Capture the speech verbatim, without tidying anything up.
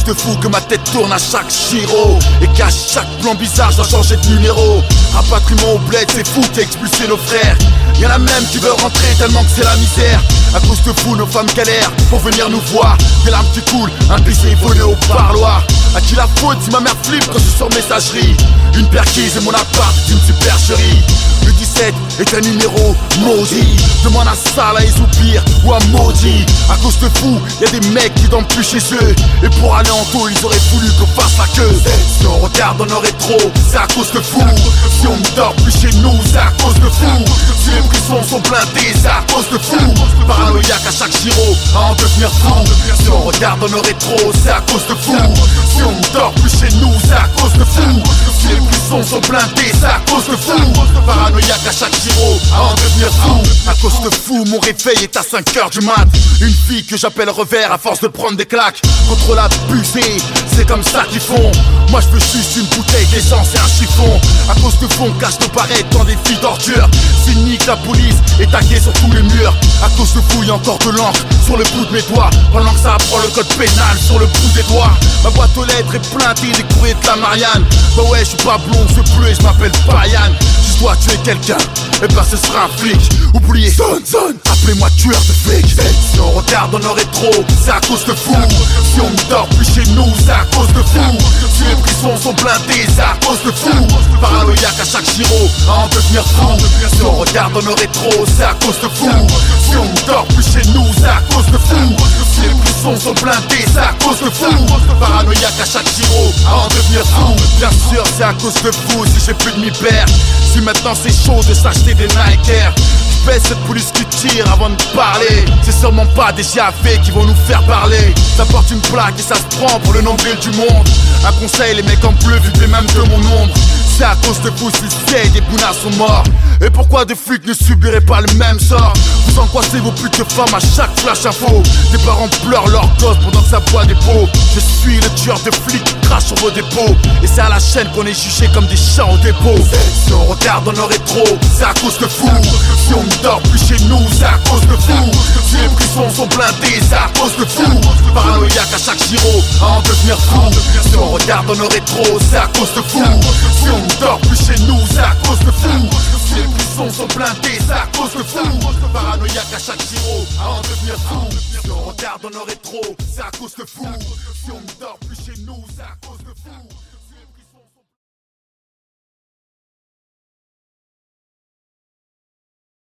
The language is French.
de fou que ma tête tourne à chaque giro, et qu'à chaque plan bizarre je dois changer de numéro. Rapatriement au bled, c'est fou qui a expulsé nos frères. Y'en a même qui veulent rentrer tellement que c'est la misère. À cause de fou, nos femmes galèrent pour venir nous voir. Des larmes qui coulent, un baiser volé au parloir. À qui la faute si ma mère flippe quand je suis sur messagerie? Une perquise et mon appart d'une supercherie. Le dix-sept est un numéro maudit. Demande à Salah et Zoupir ou à Maudit. À cause de fou, y'a des mecs qui dorment plus chez eux. Et pour aller en taux, ils auraient voulu qu'on fasse la queue. Si on regarde dans nos rétros, c'est à cause de fou. Si on ne dort plus chez nous, c'est à cause de fou. Si les prisons sont blindées, c'est à cause de fou. Paranoïaque à chaque giro, à en devenir fou. Si on regarde dans nos rétros, c'est à cause de fou. Si on ne dort plus chez nous, c'est à cause de fou. Si les prisons sont blindées, c'est à cause de fou. Paranoïaque à chaque giro, à en devenir fou. À cause de fou, mon réveil est à cinq heures du mat. Une fille que j'appelle revers à force de prendre des claques. Contre l'abusé, c'est comme ça qu'ils font. Moi je veux juste une bouteille d'essence et un chiffon. À cause de fond, cache nos barrettes dans des filles d'ordure. C'est nique la police est taguée sur tous les murs. À cause de fou, y'a encore de l'encre sur le bout de mes doigts. Pendant que ça apprend le code pénal sur le bout des doigts. Ma boîte aux lettres est pleintée des courriers de la Marianne. Bah ouais, je suis pas blond, je bleu et je m'appelle Payan. Si je dois tuer quelqu'un, et ben ce sera un flic. Oubliez, zone, zone, appelez-moi tueur de flic. Si on regarde dans nos rétros, c'est à cause de fou. Si on ne dort plus chez nous, c'est à cause de fou. Si les prisons sont blindées, c'est à cause de fou. Paranoïaque à chaque giro, à en devenir fou. Si on regarde dans nos rétros, c'est à cause de fou. Si on ne dort plus chez nous, c'est à cause de fou. Si les prisons sont blindées, c'est à cause de fou. Paranoïaque à chaque giro, à en devenir fou. Bien sûr, c'est à cause de vous si j'ai plus de mi-père. Si maintenant c'est chaud de s'acheter des Nike Air. J'baisse cette police qui tire avant de parler. C'est sûrement pas des G A V qui vont nous faire parler. Ça porte une plaque et ça se prend pour le nombril du monde. Un conseil, les mecs en bleu vivent les mêmes de mon ombre. C'est à cause de vous si c'est des bounards sont morts. Et pourquoi des flics ne subiraient pas le même sort? Vous angoissez vos putes de femmes à chaque flash info. Des parents pleurent leur gosse pendant que ça boit des pots. Je suis le tueur de flics qui crache sur vos dépôts. Et c'est à la chaîne qu'on est jugé comme des chats au dépôt. Si on regarde dans nos rétros, c'est à cause de fou. Si on ne dort plus chez nous, c'est à cause de fou. Si les prisons sont blindées, c'est à cause de fou. Paranoïaque à chaque giro, à en devenir fou. Si on regarde dans nos rétros, c'est à cause de fou. Si on ne dort plus chez nous, c'est à cause de fou. Si les prisons sont blindées, c'est à cause de fou. Paranoïaque à chaque giro, à en devenir fou. Si on regarde dans nos rétros, c'est à cause de fou. Si on ne dort plus chez nous, c'est à cause de fou.